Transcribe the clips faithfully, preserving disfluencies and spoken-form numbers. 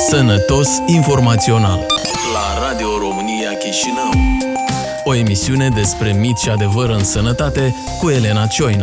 Sănătos informațional la Radio România Chișinău. O emisiune despre mit și adevăr în sănătate cu Elena Cioina.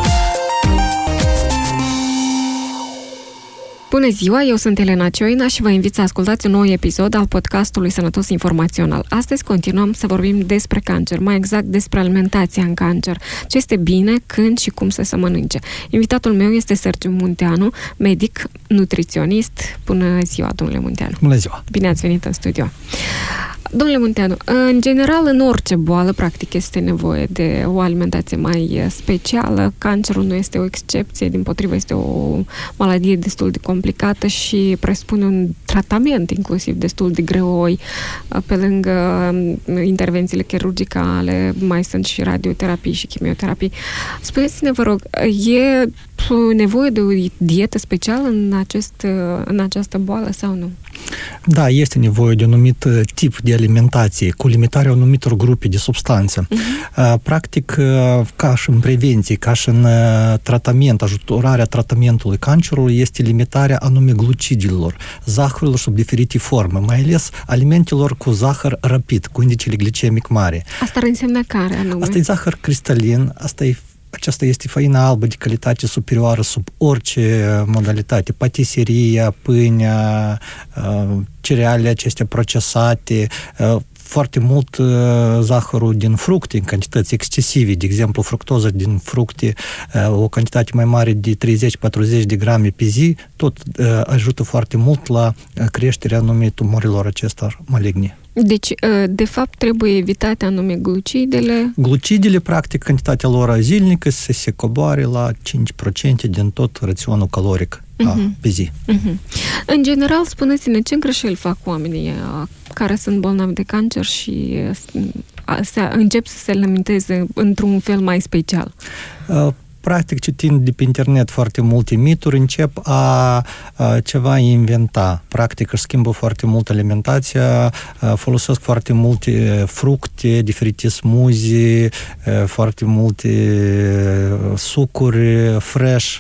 Bună ziua, eu sunt Elena Cioina și vă invit să ascultați un nou episod al podcastului Sănătos Informațional. Astăzi continuăm să vorbim despre cancer, mai exact despre alimentația în cancer, ce este bine, când și cum să se mănânce. Invitatul meu este Sergiu Munteanu, medic, nutriționist. Bună ziua, domnule Munteanu! Bună ziua! Bine ați venit în studio! Domnule Munteanu, în general, în orice boală, practic, este nevoie de o alimentație mai specială. Cancerul nu este o excepție, dimpotrivă este o maladie destul de complicată și presupune un tratament inclusiv destul de greoi. Pe lângă intervențiile chirurgicale, mai sunt și radioterapii și chimioterapii. Spuneți-ne, vă rog, e nevoie de o dietă specială în, acest, în această boală sau nu? Da, este nevoie de un anumit tip de alimentație, cu limitarea anumitor grupe de substanțe. Uh-huh. Practic, ca și în prevenție, ca și în tratament, ajutorarea tratamentului cancerului, este limitarea anume glucidelor, zahărurilor sub diferite forme, mai ales alimentelor cu zahăr rapid, cu indicele glicemic mare. Asta ar însemna care anume? Asta e zahăr cristalin, asta e Aceasta este faina albă de calitate superioară sub orice modalitate. Patiseria, pâinea, cerealele acestea procesate, foarte mult zahărul din fructe în cantități excesive, de exemplu fructoză din fructe, o cantitate mai mare de treizeci-patruzeci de grame pe zi, tot ajută foarte mult la creșterea anume tumorilor acestor maligne. Deci, de fapt, trebuie evitate anume glucidele. Glucidele, practic, cantitatea lor zilnică să se coboare la cinci la sută din tot raționul caloric uh-huh. pe zi. Uh-huh. În general, spuneți-ne ce greșeli fac oamenii care sunt bolnavi de cancer și se încep să se alimenteze într-un fel mai special? Uh, Practic, citind de pe internet foarte multe mituri, încep a, a ceva inventa. Practic, își schimbă foarte mult alimentația, a, folosesc foarte multe fructe, diferite smoothie, a, foarte multe sucuri fresh,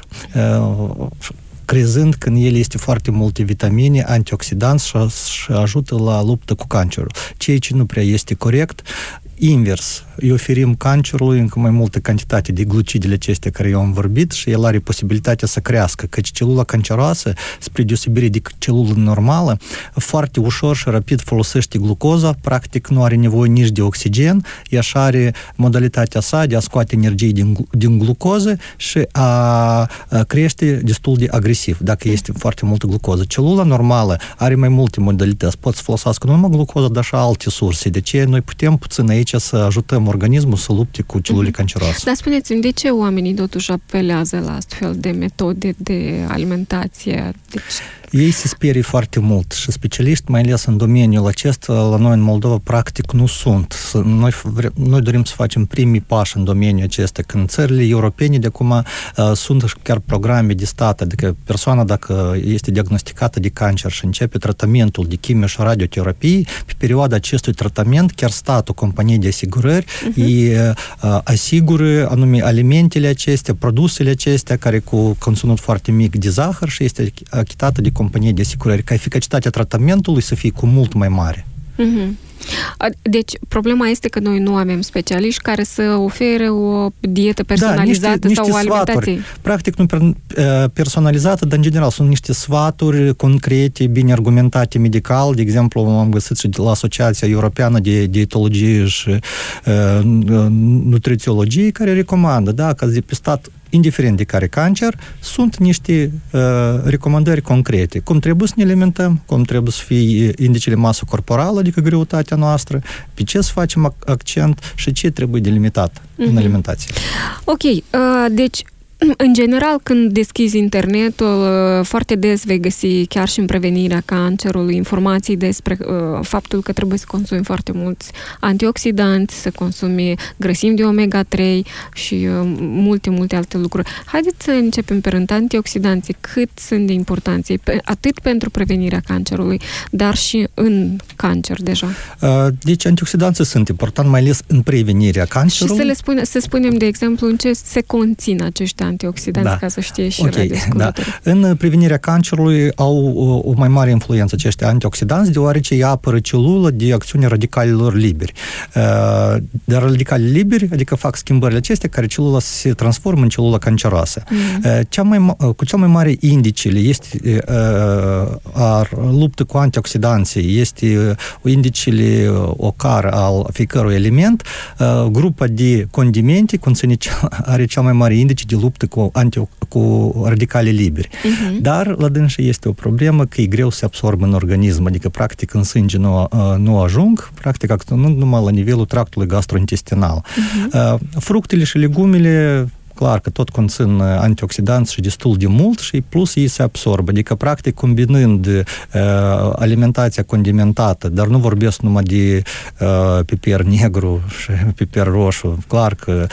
a, crezând că în ele este foarte multe vitamine, antioxidanți și, și ajută la luptă cu cancerul. Ceea ce nu prea este corect. Invers, îi oferim cancerului încă mai multă cantitate de glucidele acestea care eu am vorbit și el are posibilitatea să crească, căci celula canceroasă, spre deosebire de celula normală, foarte ușor și rapid folosește glucoza, practic nu are nevoie nici de oxigen, ea și are modalitatea sa de a scoate energie din, din glucoză și a, a crește destul de agresiv, dacă este foarte multă glucoză. Celula normală are mai multe modalități, pot să folosească nu numai glucoză, dar și alte surse, de ce noi putem puțin aici să ajutăm organismul să lupte cu celule canceroase. Dar spuneți-mi, de ce oamenii totuși apelează la astfel de metode de alimentație? Deci... Ei se sperie foarte mult și specialiști, mai ales în domeniul acesta, la noi în Moldova, practic nu sunt. Noi, noi dorim să facem primii pași în domeniul acesta, când țările europene de acum uh, sunt chiar programe de stat, adică persoana dacă este diagnosticată de cancer și începe tratamentul de chimio și radioterapie, pe perioada acestui tratament, chiar statul, companii de asigurări, uh-huh. îi uh, asigură anume alimentele acestea, produsele acestea, care cu conținut foarte mic de zahăr și este achitată de companie de asigurări, ca eficacitatea tratamentului să fie cu mult mai mare. Mm-hmm. Deci, problema este că noi nu avem specialiști care să ofere o dietă personalizată da, niște, sau niște o alimentație. Sfaturi. Practic nu personalizată, dar în general sunt niște sfaturi concrete, bine argumentate medical. De exemplu, am găsit și de la Asociația Europeană de Dietologie și uh, Nutrițiologie, care recomandă, da, că ați depistat indiferent de care cancer, sunt niște uh, recomandări concrete. Cum trebuie să ne alimentăm, cum trebuie să fie indicele masă corporală, adică greutatea noastră, pe ce să facem accent și ce trebuie delimitat mm-hmm. în alimentație. Ok, uh, deci în general, când deschizi internetul, foarte des vei găsi, chiar și în prevenirea cancerului, informații despre uh, faptul că trebuie să consumi foarte mulți antioxidanți, să consumi grăsimi de omega trei și uh, multe, multe alte lucruri. Haideți să începem pe rând. Antioxidanții, cât sunt de importanți, atât pentru prevenirea cancerului, dar și în cancer deja? Uh, deci, antioxidanții sunt importanti, mai ales în prevenirea cancerului. Și să le spune, să spunem, de exemplu, în ce se conțin acești antioxidanți, da. Ca să știe și okay, radioascultătorii. Da. În prevenirea cancerului au o, o mai mare influență acești antioxidanți, deoarece ei apără celula de acțiunea radicalilor liberi. Dar radicali liberi, adică fac schimbările acestea care celula se transformă în celula canceroasă. Mm. Cea mai, cu cel mai mare indicele este a luptă cu antioxidanții, este indicele ocar al fiecărui element. Grupa de condimente conține, are cel mai mare indice de luptă cu, anti, cu radicale liberi. Uh-huh. Dar la dânsă este o problemă că e greu să absorbă în organism, adică practic în sânge nu, nu ajung, practic nu numai la nivelul tractului gastrointestinal. Uh-huh. Fructele și legumele clar că tot conțin antioxidanți și destul de mult și plus ei se absorbă. Adică, practic, combinând uh, alimentația condimentată, dar nu vorbesc numai de uh, piper negru și piper roșu, clar că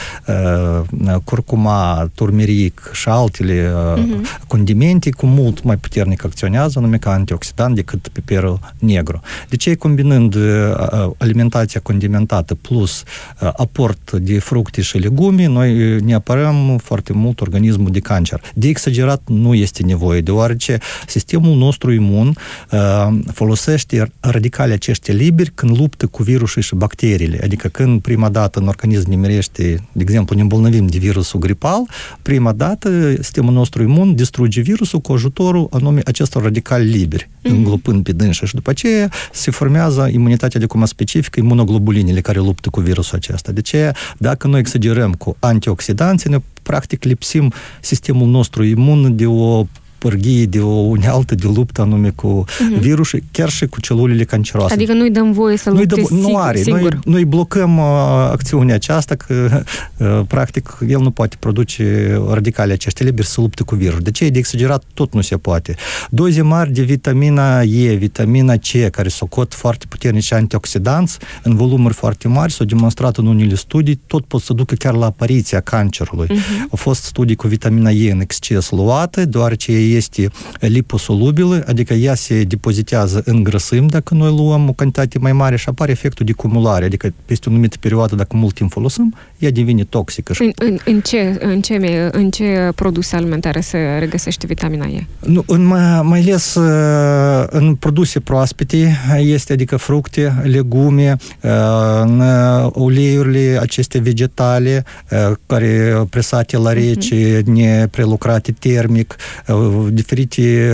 uh, curcuma, turmeric și altele uh, uh-huh. condimente cu mult mai puternic acționează, anume ca antioxidant decât piperul negru. De ce combinând uh, alimentația condimentată plus uh, aport de fructe și legume, noi ne apărăm foarte mult organismul de cancer. De exagerat nu este nevoie, deoarece sistemul nostru imun uh, folosește radicale aceștia liberi când luptă cu virusii și bacteriile. Adică când prima dată în organism nimerește, de exemplu, ne îmbolnăvim de virusul gripal, prima dată sistemul nostru imun distruge virusul cu ajutorul anume acestor radicali liberi, mm-hmm. înglopând pe dânsă și după aceea se formează imunitatea de cumă specifică, imunoglobulinele care luptă cu virusul acesta. De aceea, dacă noi exagerăm cu antioxidanții, ne practic lipsim sistemul nostru imun de o pârghie, de o unealtă de luptă anume cu uh-huh. virusii, chiar și cu celulele canceroase. Adică nu-i dăm voie să lupte dăm, nu are. singur. Noi, noi blocăm uh, acțiunea aceasta că uh, practic el nu poate produce radicale aceștia liberi să lupte cu virusul. De ce? De exagerat tot nu se poate. Doze mari de vitamina E, vitamina C, care socot foarte puternici antioxidanți, în volumuri foarte mari, s-au demonstrat în unele studii, tot pot să ducă chiar la apariția cancerului. Uh-huh. Au fost studii cu vitamina E în exces luate, deoarece este liposolubilă, adică ea se depozitează în grăsimi dacă noi luăm o cantitate mai mare și apare efectul de cumulare, adică peste o anumită perioadă, dacă mult timp folosim, ea devine toxică. În, în, în, ce, în, ce, în ce produse alimentare se regăsește vitamina E? Nu, în, mai ales în produse proaspete este, adică fructe, legume, în uleiurile aceste vegetale care presate la rece, uh-huh. neprelucrate termic, diferite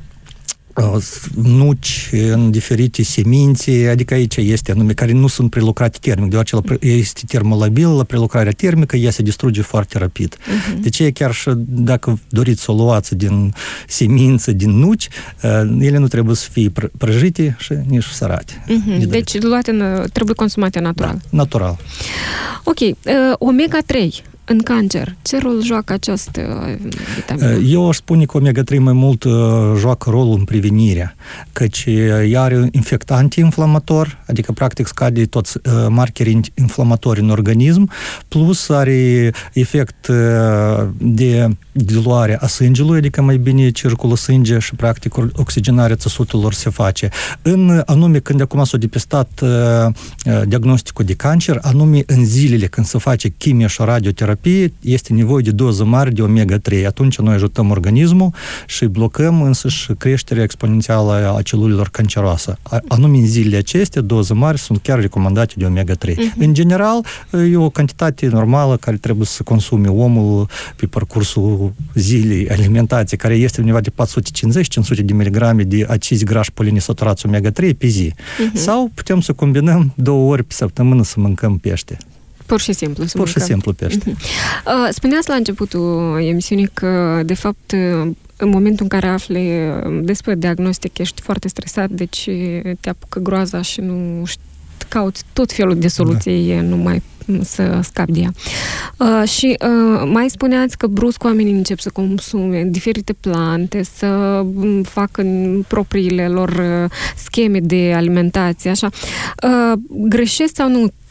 nuci, în diferite semințe, adică aici este anume, care nu sunt prelucrate termic, deoarece este termolabil, la prelucrarea termică ea se distruge foarte rapid. Uh-huh. De ce chiar și dacă doriți să o luați din semințe, din nuci, ele nu trebuie să fie prăjite și nici sărate. Uh-huh. Deci luate, trebuie consumate natural. Da, natural. Ok, uh, omega trei în cancer, ce rol joacă această vitamină? Eu aș spune că omega trei mai mult joacă rolul în prevenirea, căci ea are un efect anti-inflamator, adică practic scade toți markerii inflamatori în organism, plus are efect de diluare a sângelui, adică mai bine circulă sânge și practic oxigenarea țesutelor se face. În anume, când acum s-a depistat diagnosticul de cancer, anume în zilele când se face chimie și radioterapie, este nevoie de doză mari de omega trei. Atunci noi ajutăm organismul și blocăm însăși creșterea exponențială a celulelor canceroase. Anume în zilele acestea, doze mari sunt chiar recomandate de omega trei. Uh-huh. În general, e o cantitate normală care trebuie să consume omul pe parcursul zilei, alimentație, care este undeva de patru sute cincizeci - cinci sute de miligrame de acizi grași poliinsaturați omega trei pe zi. Uh-huh. Sau putem să combinăm două ori pe săptămână să mâncăm pește. Pur și simplu. Pur și simplu pește. Spuneați la începutul emisiunii că, de fapt, în momentul în care afli despre diagnostic, ești foarte stresat, deci te apucă groaza și nu cauți tot felul de soluții, da. Nu mai să scapi de ea. Uh, și uh, mai spuneați că brusc oamenii încep să consume diferite plante, să facă propriile lor scheme de alimentație, așa. Uh, greșesc sau nu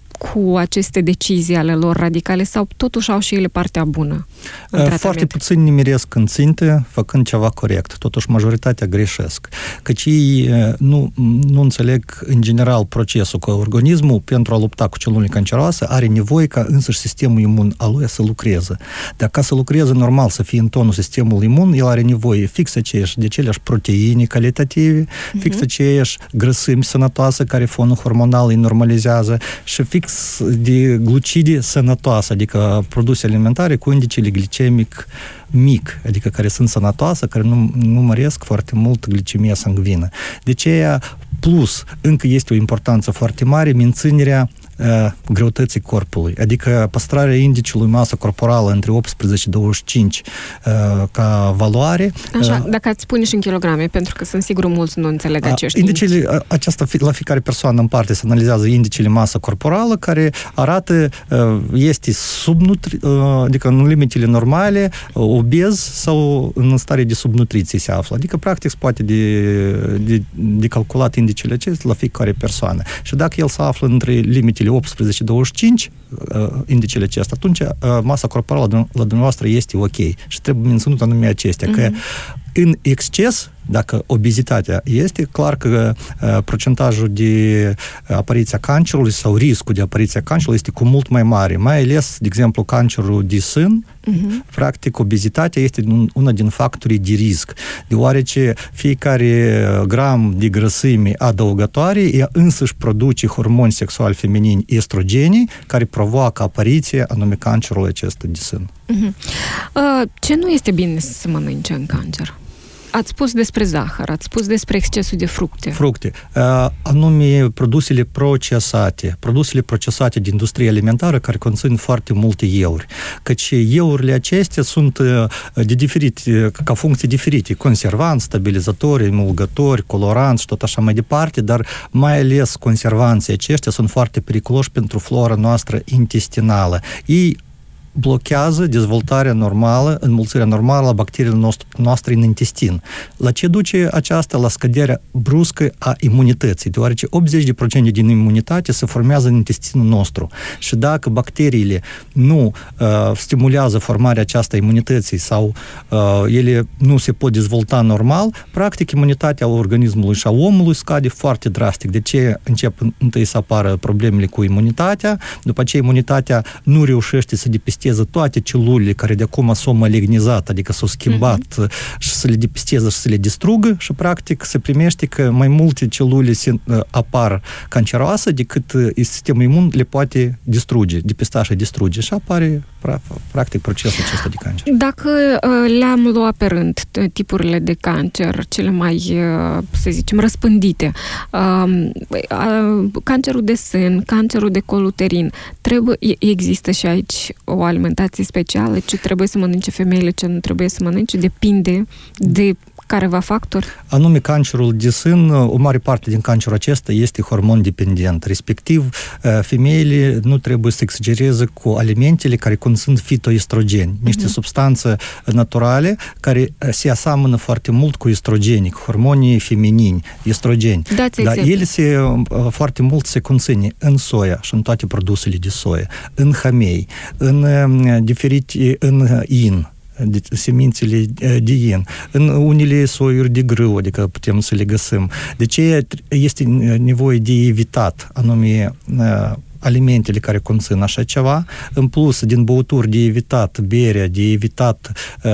cu aceste decizii ale lor radicale sau totuși au și ele partea bună? Foarte puțin nimeresc în ținte, făcând ceva corect. Totuși, majoritatea greșesc. Căci ei nu, nu înțeleg în general procesul, că organismul, pentru a lupta cu celulele canceroase, are nevoie ca însăși sistemul imun al lui să lucreze. Dar ca să lucreze normal, să fie în tonul sistemul imun, el are nevoie fix aceeași, de aceleași proteine calitative, uh-huh. fix aceeași grăsimi sănătoase care fonul hormonal îi normalizează și fix de glucide sănătoase, adică produse alimentare cu indicele glicemic mic, adică care sunt sănătoase, care nu, nu măresc foarte mult glicemia sanguină. De aceea, plus, încă este o importanță foarte mare, menținerea uh, greutății corpului, adică păstrarea indicului masă corporală între optsprezece și douăzeci și cinci uh, ca valoare. Așa, uh, dacă ați spune și în kilograme, pentru că sunt sigur mulți nu înțeleg uh, acești indicele, indici. aceasta, la fiecare persoană în parte se analizează indicele masă corporală, care arată, uh, este subnutri, uh, adică în limitele normale, uh, obez sau în stare de subnutriție se află. Adică, practic, se poate de, de, de calculat indicele acestea la fiecare persoană. Și dacă el se află între limitele optsprezece douăzeci și cinci, uh, indicele acesta, atunci uh, masa corporală la dumneavoastră este ok. Și trebuie menținut anume acestea, mm-hmm. că în exces, dacă obezitatea este, clar că uh, procentajul de apariția cancerului sau riscul de apariția cancerului este cu mult mai mare. Mai ales, de exemplu, cancerul de sân, uh-huh. practic, obezitatea este una din factorii de risc, deoarece fiecare gram de grăsime adăugătoare ea însăși produce hormoni sexuali feminini estrogeni care provoacă apariția anume cancerului acesta de sân. Uh-huh. Uh, ce nu este bine să se mănânce în cancer? Ați spus despre zahăr, ați spus despre excesul de fructe. Fructe. Uh, anume produsele procesate. Produsele procesate din industrie alimentară care conțin foarte multe euri. Căci eurile acestea sunt uh, de diferite, ca funcții diferite. Conservanți, stabilizatori, emulgători, coloranți și tot așa mai departe, dar mai ales conservanții aceștia sunt foarte periculoși pentru flora noastră intestinală. Ei blochează dezvoltarea normală, înmulțirea normală a bacteriilor noastre în intestin. La ce duce aceasta? La scăderea bruscă a imunității, deoarece optzeci la sută din imunitate se formează în intestinul nostru. Și dacă bacteriile nu uh, stimulează formarea aceasta imunității sau uh, ele nu se pot dezvolta normal, practic imunitatea organismului și a omului scade foarte drastic. De ce încep întâi să apară problemele cu imunitatea, după ce imunitatea nu reușește să depisteze toate celulele care de acum s-au malignizat, adică s-au schimbat uh-huh. și să le depisteze și să le distrugă și practic se primește că mai multe celule se, uh, apar canceroase decât uh, sistemul imun le poate distruge, depista și distruge și apare practic procesul acesta de cancer. Dacă uh, le-am luat pe rând tipurile de cancer, cele mai, uh, să zicem, răspândite, uh, uh, cancerul de sân, cancerul de col uterin, trebuie, există și aici o alimentație specială, ce trebuie să mănânce femeile, ce nu trebuie să mănânce, depinde de careva factor? Anume, cancerul de sân, o mare parte din cancerul acesta este hormon dependent, respectiv femeile nu trebuie să exagereze cu alimentele care conțin fitoestrogeni, niște uh-huh. substanțe naturale care se aseamănă foarte mult cu estrogeni, cu hormonii feminini, estrogeni. Dați Dar ele se, foarte mult se conține în soia și în toate produsele de soia, în hamei, în diferite, în in, de semințele de in, în unele soiuri de grâu, adică putem să le găsim. De ce este nevoie de evitat, anume alimentele care conțin așa ceva, în plus din băuturi de evitat berea, de evitat uh,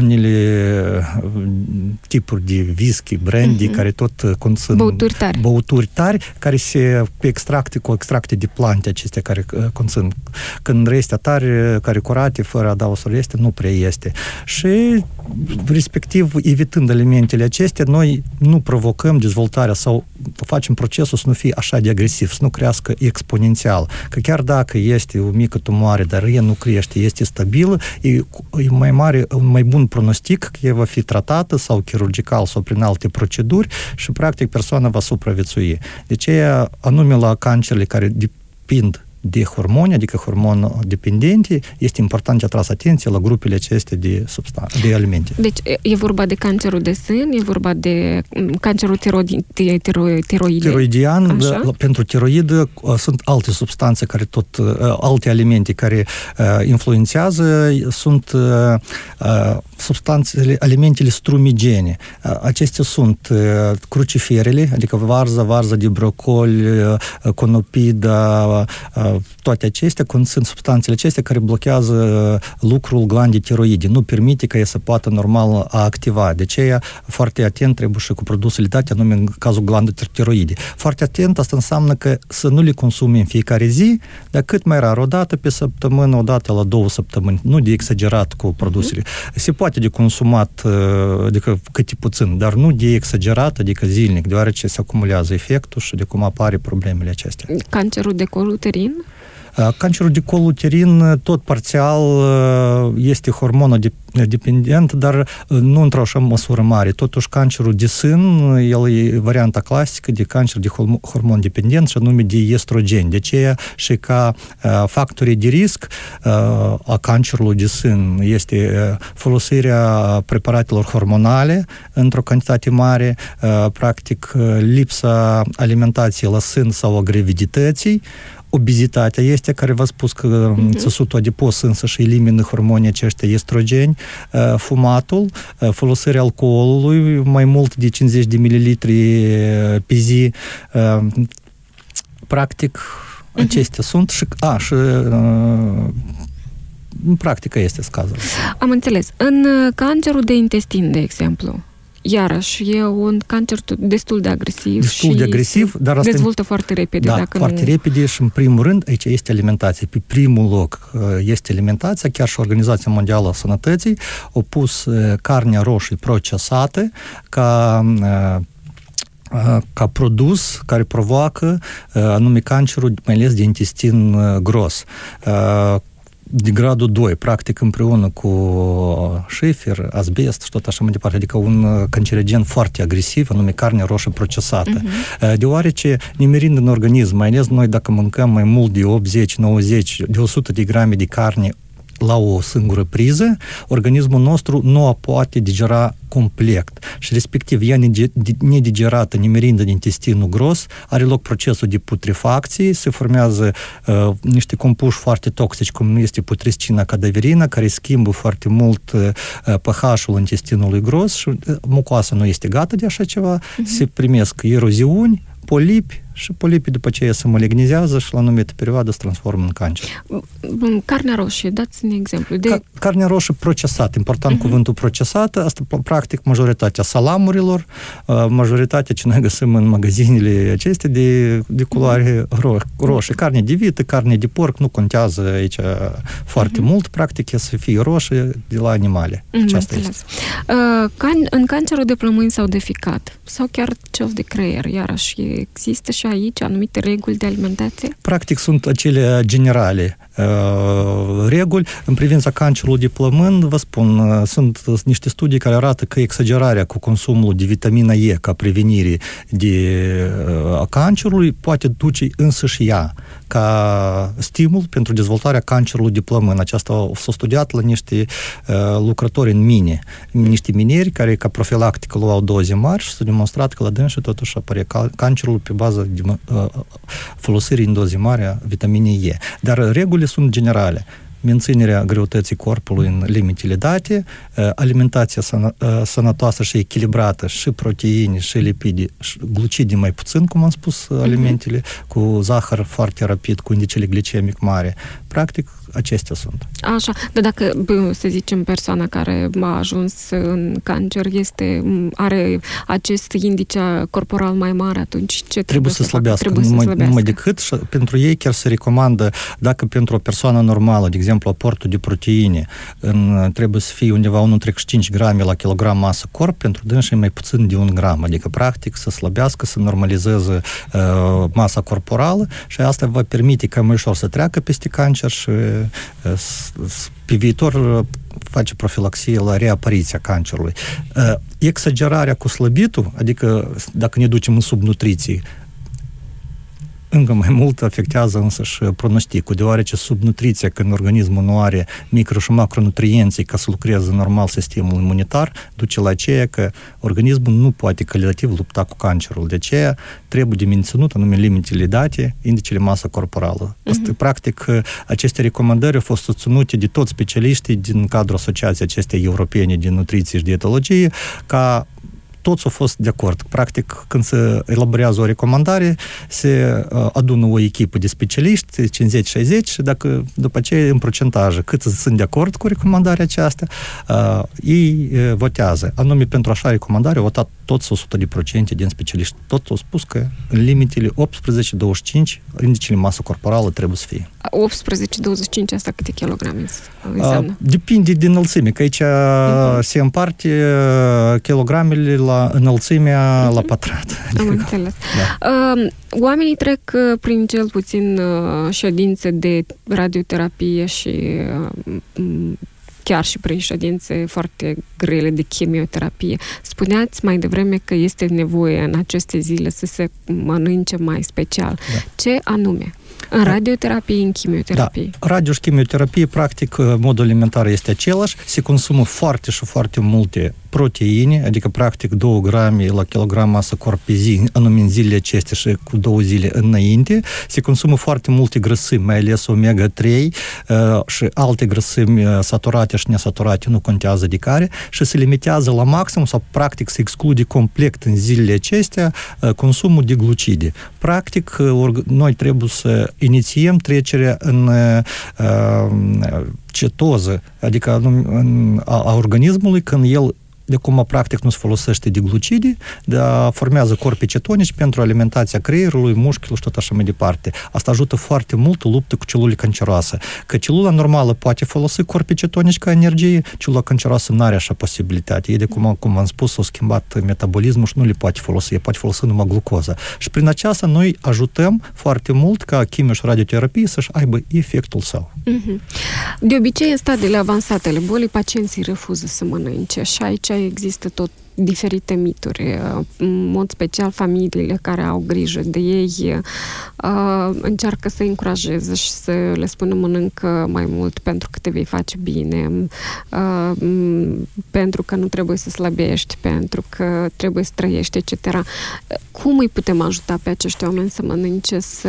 unele tipuri de whisky, brandy, uh-huh. care tot conțin băuturi tari. băuturi tari, care se extracte cu extracte de plante acestea care uh, conțin. Când restea tari, care curate, fără adaosuri este, nu prea este. Și respectiv, evitând alimentele acestea, noi nu provocăm dezvoltarea sau facem procesul să nu fie așa de agresiv, să nu crească exponențial. Că chiar dacă este o mică tumoare, dar ea nu crește, este stabilă, e, e mai mare, un mai bun pronostic că ea va fi tratată sau chirurgical sau prin alte proceduri și practic persoana va supraviețui. De aceea, anume la cancerele care depind de hormoni, adică hormonodependente, este important de atras atenție la grupele acestea de, substan- de alimente. Deci e vorba de cancerul de sân, e vorba de cancerul tiroidi, tiro, tiroide. Tiroidian, da, pentru tiroid sunt alte substanțe care tot, alte alimente care uh, influențează, sunt uh, substanțele, alimentele strumigene. Uh, acestea sunt uh, cruciferele, adică varză, varză de brocoli, uh, conopida, uh, toate acestea sunt substanțele acestea care blochează lucrul glandei tiroide, nu permite ca ea să poată normal a activa. De aceea, foarte atent trebuie și cu produsele date, anume în cazul glandei tiroide. Foarte atent, asta înseamnă că să nu le consumi în fiecare zi, dar cât mai rar, o dată pe săptămână, o dată la două săptămâni, nu de exagerat cu produsele. Se poate de consumat, adică câte puțin, dar nu de exagerat, adică zilnic, deoarece se acumulează efectul și de cum apare problemele acestea. Cancerul de col uterin? Cancerul de col uterin tot parțial este hormonodependent, dar nu într-o așa măsură mare. Totuși, cancerul de sân, el e varianta clasică de cancer de hormon dependent și anume de estrogeni. De aceea și ca factorii de risc a cancerului de sân este folosirea preparatelor hormonale într-o cantitate mare, practic lipsa alimentației la sân sau a gravidității, obezitatea este, care v-a spus că uh-huh. țesutul adipos însă și elimină hormonii aceștia estrogeni, fumatul, folosirea alcoolului, mai mult de cincizeci de mililitri pe zi, practic uh-huh. acestea sunt și, a, și în practică este scazul. Am înțeles. În cancerul de intestin, de exemplu, iarăși, e un cancer destul de agresiv destul și de agresiv, dar asta dezvoltă foarte repede. Da, dacă foarte nu... repede și în primul rând aici este alimentația. Pe primul loc este alimentația, chiar și Organizația Mondială a Sănătății a pus carnea roșie procesată ca ca produs care provoacă anume cancerul, mai ales de intestin gros. De gradul doi, practic împreună cu șifer, asbest și tot așa mai departe, adică un cancerigen foarte agresiv, anume carne roșie procesată. Uh-huh. Deoarece, nimerind în organism, mai ales noi dacă mâncăm mai mult de optzeci nouăzeci, de o sută de grame de carne la o singură priză, organismul nostru nu o poate digera complet și respectiv ea nedigerată, nimerind în intestinul gros, are loc procesul de putrefacție, se formează uh, niște compuși foarte toxici, cum este putrescina cadaverină, care schimbă foarte mult uh, pH-ul intestinului gros și uh, mucoasa nu este gata de așa ceva, uh-huh. se primesc eroziuni, polipi, și polipii după aceea se malignizează și la anumită perioadă se transformă în cancer. Carnea roșie, dați-ne exemplu. De... Ca, carnea roșie procesată, important uh-huh. cuvântul procesată, asta practic majoritatea salamurilor, majoritatea ce noi găsim în magazinele acestea de, de culoare ro- roșie. Carne de vită, carne de porc, nu contează aici foarte uh-huh. mult, practic e să fie roșie de la animale. Uh-huh, este. Uh, can- în cancerul de plămâni sau de ficat, sau chiar cel de creier, iarăși există și aici anumite reguli de alimentație? Practic sunt acele generale uh, reguli. În privința cancerului de plămân, vă spun, uh, sunt niște studii care arată că exagerarea cu consumul de vitamina E ca prevenire de uh, a cancerului poate duce însăși ea ca stimul pentru dezvoltarea cancerului de plămân. Aceasta s-a studiat la niște uh, lucrători în mine, niște minieri care ca profilactică luau doze mari și s-a demonstrat că la dânsă totuși apare cancerul pe bază de uh, folosirii în doze mari a vitaminei E. Dar regulile sunt generale. Menținerea greutății corpului în limitele date, alimentația sănătoasă și echilibrată, și proteine, și lipide, și glucide mai puțin, cum am spus, alimentele, uh-huh. cu zahăr foarte rapid, cu indicele glicemic mare. Practic, acestea sunt. Așa, dar dacă, să zicem, persoana care a ajuns în cancer este, are acest indice corporal mai mare, atunci ce trebuie, trebuie să, să slăbească? Trebuie numai, să slăbească. Numai decât, și pentru ei chiar se recomandă, dacă pentru o persoană normală, de exemplu, aportul de proteine în, trebuie să fie undeva unu virgulă cinci grame la kilogram masă corp, pentru dânsii mai puțin de un gram, adică practic să slăbească, să normalizeze uh, masa corporală și asta va permite ca mai ușor să treacă peste cancer și pe viitor face profilaxie la reapariția cancerului. Exagerarea cu slăbitul, adică dacă ne ducem în subnutriție, încă mai mult afectează însăși pronosticul, deoarece subnutriția, când organismul nu are micro- și macronutrienții ca să lucreze normal sistemul imunitar, duce la aceea că organismul nu poate calitativ lupta cu cancerul. De aceea trebuie de menținut anume limitele date, indicele masă corporală. Uh-huh. Asta, practic, aceste recomandări au fost susținute de toți specialiștii din cadrul asociației acestei europene de nutriție și dietologie, ca toți au fost de acord. Practic, când se elaborează o recomandare, se adună o echipă de specialiști, cincizeci șaizeci, și dacă după aceea, în procentaje, cât sunt de acord cu recomandarea aceasta, uh, ei votează. Anume, pentru așa recomandare au votat toți o sută la sută din specialiști. Toți au spus că în limitele optsprezece douăzeci și cinci, indicele masă corporală trebuie să fie. optsprezece douăzeci și cinci, asta câte kilograme înseamnă? Uh, depinde din înălțime, că aici uh-huh. se împarte kilogramele la înălțimea uh-huh. la pătrat. Am înțeles. Da. Uh, oamenii trec prin cel puțin uh, ședințe de radioterapie și uh, chiar și prin ședințe foarte grele de chimioterapie. Spuneați mai devreme că este nevoie în aceste zile să se mănânce mai special. Da. Ce anume? În radioterapie, în chimioterapie? Da. Radio și chimioterapie, practic, modul alimentar este același. Se consumă foarte și foarte multe proteine, adică, practic, două grame la kilogram masă corp pe zi, anume în zilele acestea și cu două zile înainte. Se consumă foarte multe grăsimi, mai ales omega trei uh, și alte grăsimi saturate și nesaturate, nu contează de care, și se limitează la maxim sau, practic, se exclude complet în zilele acestea uh, consumul de glucide. Practic, uh, noi trebuie să inițiem trecerea în uh, cetoză, adică în, în, a, a organismului, când el de cum practic nu se folosește de glucide, dar formează corpi cetonici pentru alimentația creierului, mușchilor și tot așa mai departe. Asta ajută foarte mult luptă cu celule canceroase. Că celula normală poate folosi corpi cetonici ca energie, celula canceroasă nu are așa posibilitate. Ei, de cum, cum am spus, s-au schimbat metabolismul și nu le poate folosi, poate folosi numai glucoză. Și prin aceasta noi ajutăm foarte mult ca chimio și radioterapie să-și aibă efectul său. Mm-hmm. De obicei, în stadiile avansate ale bolii, pacienții refuză să mănânce și aici există tot diferite mituri. În mod special, familiile care au grijă de ei încearcă să încurajeze și să le spună mănâncă mai mult pentru că te vei face bine, pentru că nu trebuie să slăbești, pentru că trebuie să trăiești, et cetera. Cum îi putem ajuta pe acești oameni să mănânce, să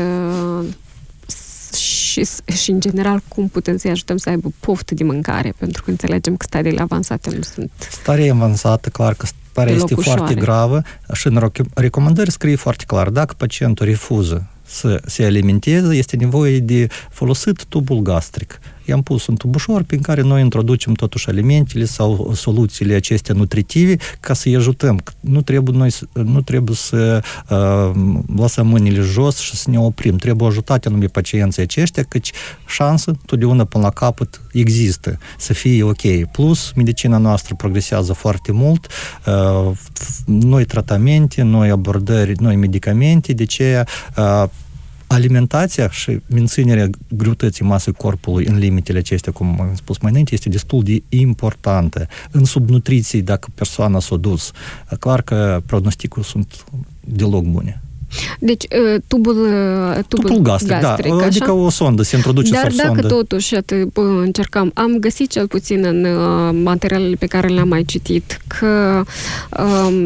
Și, și, în general, cum putem să-i ajutăm să aibă poftă de mâncare, pentru că înțelegem că stadiile avansate nu sunt... Starea avansată, clar că starea este ușoare. Foarte gravă și în recomandări scrie foarte clar, dacă pacientul refuză să se alimenteze, este nevoie de folosit tubul gastric. I-am pus un tubușor prin care noi introducem totuși alimentele sau soluțiile acestea nutritive ca să-i ajutăm. Nu trebuie, noi, nu trebuie să uh, lăsăm mâinile jos și să ne oprim. Trebuie ajutate anume pacienții aceștia, căci șansă totdeauna până la capăt există să fie ok. Plus, medicina noastră progresează foarte mult, uh, noi tratamente, noi abordări, noi medicamente, de aceea uh, alimentația și menținerea greutății masei corpului în limitele acestea, cum am spus mai înainte, este destul de importantă. În subnutriție, dacă persoana s-a dus, clar că pronosticul sunt deloc bune. Deci, tubul, tubul, tubul gastric, gastric da, așa? Adică o sondă, se introduce Dar sub dacă sondă. totuși încercăm, am găsit cel puțin în materialele pe care le-am mai citit că um,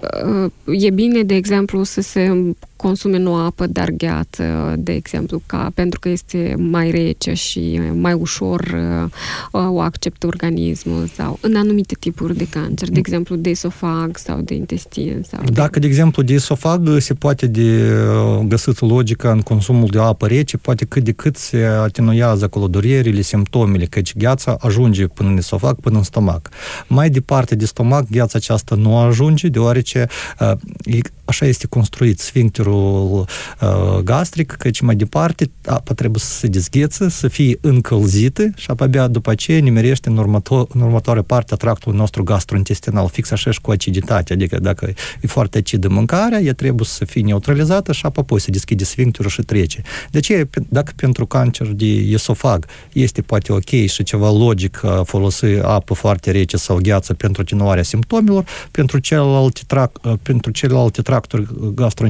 e bine, de exemplu, să se consume nu apă, dar gheață, de exemplu, ca, pentru că este mai rece și mai ușor uh, o acceptă organismul, sau în anumite tipuri de cancer, de exemplu, de esofag sau de intestin. Sau Dacă, de, de exemplu, de esofag se poate de găsit logica în consumul de apă rece, poate cât de cât se atenuează acolo durerile, simptomele, căci gheața ajunge până în esofag, până în stomac. Mai departe de stomac, gheața aceasta nu ajunge, deoarece uh, așa este construit sfincterul uh, gastric, căci mai departe apa trebuie să se dezgheță, să fie încălzită și abia după aceea nimerește în, următo- în următoarea parte a tractului nostru gastrointestinal, fix așa și cu aciditate, adică dacă e foarte acidă mâncarea, ea trebuie să fie neutralizată și apoi se deschide sfincterul și trece. De aceea, dacă pentru cancer de esofag este poate ok și ceva logic folosi apă foarte rece sau gheață pentru atenuarea simptomelor, pentru celelalte, trac- pentru celelalte tracturi gastrointestinale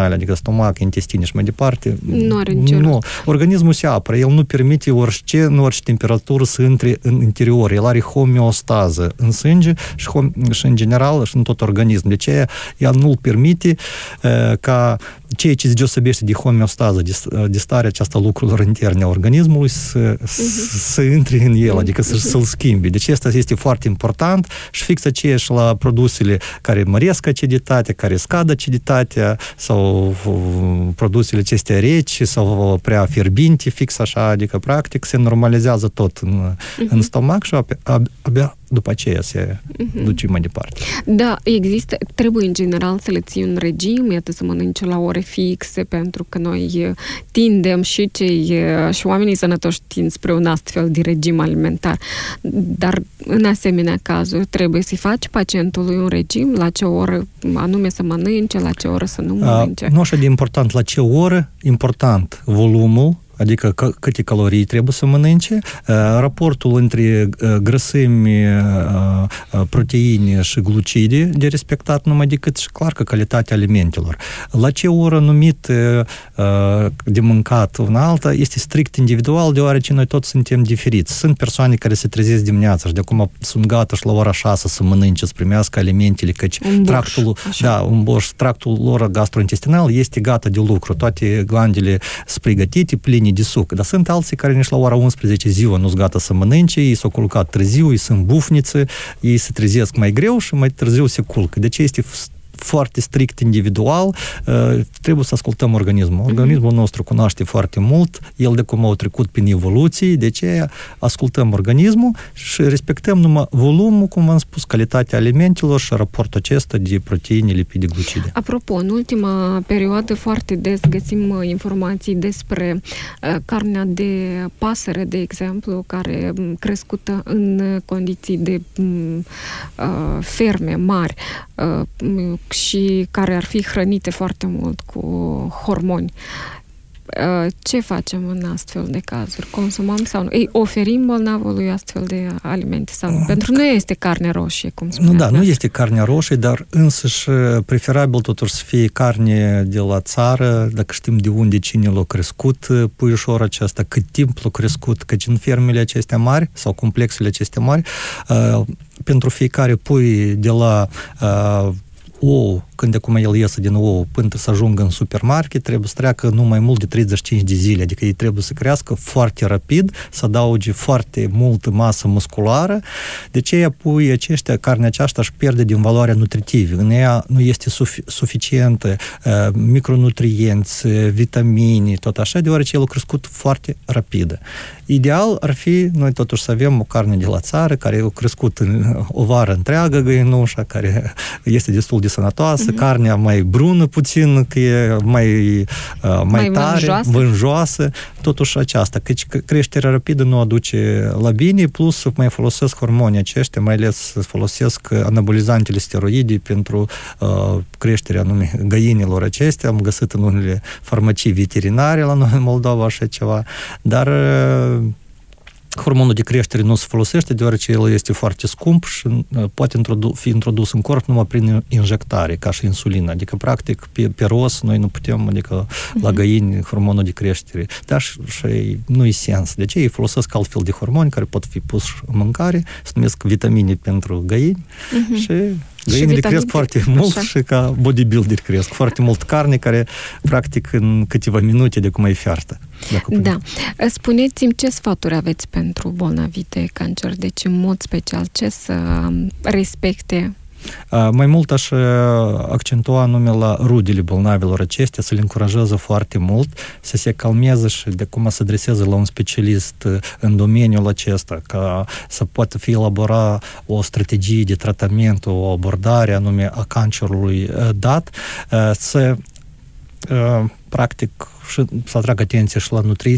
intestinale, adică stomac, intestine și mai departe, nu are nicio nu. Organismul se apără, el nu permite orice, în orice temperatură să intre în interior, el are homeostază în sânge și, hom- și în general și în tot organism. De ce el nu-l permite uh, ca ceea ce se deosebește de homeostază, de, de starea aceasta lucrurilor interne a organismului să, uh-huh. să intre în el, adică să, să-l schimbe. Deci asta este foarte important și fix aceeași la produsele care măresc aciditatea, care scad aciditatea sau produsele acestea reci sau prea fierbinte, fix așa, adică practic se normalizează tot în, uh-huh. în stomac și abia, abia după aceea se uh-huh. duce mai departe. Da, există, trebuie în general să le ții un regim, iată să mănânce la ore fixe, pentru că noi tindem și cei și oamenii sănătoși tind spre un astfel de regim alimentar. Dar în asemenea cazuri trebuie să-i faci pacientului un regim, la ce oră anume să mănânce, la ce oră să nu mănânce. A, nu așa de important la ce oră, important volumul, adică câte calorii trebuie să mănânce, raportul între grăsimi, proteine și glucide de respectat numai decât și clar că calitatea alimentelor. La ce oră numit de mâncat una alta este strict individual, deoarece noi toți suntem diferiți. Sunt persoane care se trezesc dimineața și de acum sunt gata și la ora șase să mănânce, să primească alimentele, căci un tractul, borș, da, un borș, tractul lor gastrointestinal este gata de lucru. Toate glandele sunt pregătite, pline de suc. Dar sunt alții care nici la ora unsprezece ziua nu-s gata să mănânce, ei s-au culcat târziu, ei sunt bufnițe, ei se trezesc mai greu și mai târziu se culcă. Deci este foarte strict individual, trebuie să ascultăm organismul. Organismul nostru cunoaște foarte mult, el de cum au trecut prin evoluții, de aceea ascultăm organismul și respectăm numai volumul, cum v-am spus, calitatea alimentelor și raportul acesta de proteine, lipide, glucide. Apropo, în ultima perioadă foarte des găsim informații despre carnea de pasăre, de exemplu, care crescută în condiții de ferme mari și care ar fi hrănite foarte mult cu hormoni. Ce facem în astfel de cazuri? Consumăm sau nu? Îi oferim bolnavului astfel de alimente sau nu? Pentru noi este carne roșie, cum spuneați. Nu, da, nu este carne roșie, dar însăși preferabil totuși să fie carne de la țară, dacă știm de unde, cine l-a crescut puișorul acesta, cât timp l-a crescut, căci în fermele acestea mari sau complexele acestea mari, pentru fiecare pui de la ou, când acum el iese din ou până să ajungă în supermarket, trebuie să treacă nu mai mult de treizeci și cinci de zile, adică ei trebuie să crească foarte rapid, să adauge foarte multă masă musculară, de aceea puii aceștia, carnea aceasta își pierde din valoarea nutritivă, în ea nu este sufi- suficientă uh, micronutrienți, vitamini, tot așa, deoarece el a crescut foarte rapid. Ideal ar fi, noi totuși să avem o carne de la țară, care a crescut în o vară întreagă găinușa, care este destul de sănătoasă, mm-hmm. carnea mai brună puțin, că e mai, uh, mai, mai tare, vânjoasă. vânjoasă, totuși aceasta, căci creșterea rapidă nu aduce la bine, plus mai folosesc hormonii aceștia, mai ales folosesc anabolizantele steroide pentru uh, creșterea anume găinilor acestea, am găsit în unele farmacii veterinare la noi în Moldova așa ceva, dar uh, hormonul de creștere nu se folosește, deoarece el este foarte scump și poate introdu- fi introdus în corp numai prin injectare, ca și insulină. Adică, practic, pe, pe rost noi nu putem, adică, uh-huh. la găini, hormonul de creștere. Dar și, și nu-i sens. De ce ei folosesc altfel de hormoni care pot fi puși în mâncare, se numesc vitamine pentru găini uh-huh. și găinile cresc foarte mult așa. Și ca bodybuilder cresc. Foarte mult carne care, practic, în câteva minute de cum e fiartă. Da. Spuneți-mi ce sfaturi aveți pentru bolnavi de cancer, deci în mod special ce să respecte? Mai mult aș accentua anume la rudele bolnavilor acestea, să le încurajeze foarte mult, să se calmeze și de cum să adreseze la un specialist în domeniul acesta, ca să poată fi elabora o strategie de tratament, o abordare anume a cancerului dat, să practic și să atrag atenție și la nutriția,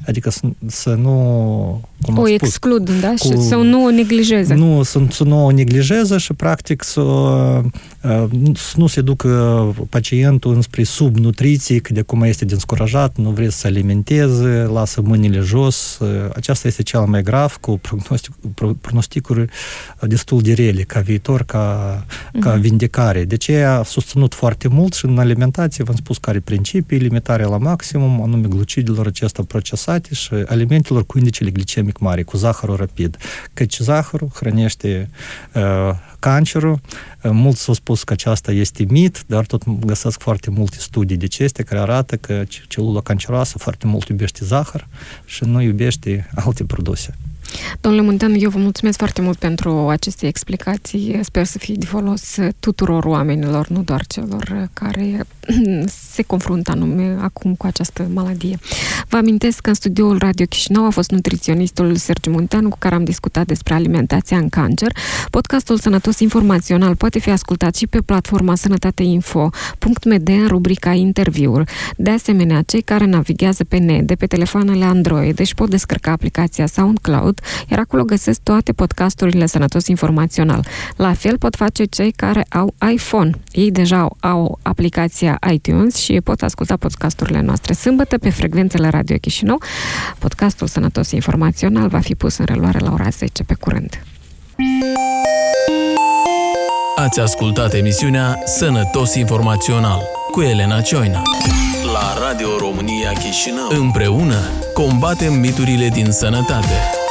adică să, să nu... Cum o spus, exclud, da? Cu, și să nu o neglijeze. Nu, să, să nu o neglijeze și, practic, să, să nu se ducă pacientul înspre subnutriție, că de acum este descurajat, nu vrea să se alimenteze, lasă mâinile jos. Aceasta este cel mai grav, cu prognostic, pronosticuri destul de rele, ca viitor, ca, uh-huh. ca vindecare. De ce a susținut foarte mult și în alimentație, v-am spus care principii, limitarea la maximum, anume glucidelor acestea procesate și alimentelor cu indicele glicemic mare, cu zahărul rapid. Căci zahărul hrănește uh, cancerul. Uh, mulți s-au spus că aceasta este mit, dar tot găsesc foarte multe studii de acestea care arată că celula canceroasă foarte mult iubește zahăr și nu iubește alte produse. Domnule Munteanu, eu vă mulțumesc foarte mult pentru aceste explicații. Sper să fie de folos tuturor oamenilor, nu doar celor care se confruntă anume acum cu această maladie. Vă amintesc că în studioul Radio Chișinău a fost nutriționistul Sergiu Munteanu, cu care am discutat despre alimentația în cancer. Podcastul Sănătos Informațional poate fi ascultat și pe platforma sănătateinfo punct m d în rubrica interviuri. De asemenea, cei care navighează pe net de pe telefoanele Android își pot descărca aplicația SoundCloud, iar acolo găsesc toate podcasturile Sănătos Informațional. La fel pot face cei care au iPhone. Ei deja au aplicația iTunes și pot asculta podcasturile noastre sâmbătă pe frecvențele Radio Chișinău. Podcastul Sănătos Informațional va fi pus în reluare la ora zece. Pe curând! Ați ascultat emisiunea Sănătos Informațional cu Elena Cioina la Radio România Chișinău. Împreună combatem miturile din sănătate.